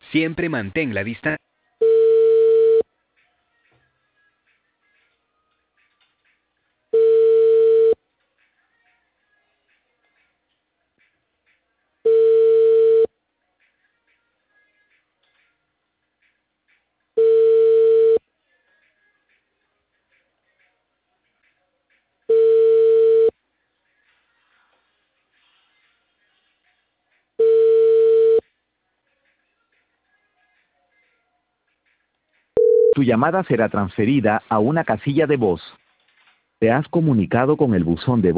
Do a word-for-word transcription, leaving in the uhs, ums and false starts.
Siempre mantén la distancia. Tu llamada será transferida a una casilla de voz. Te has comunicado con el buzón de voz.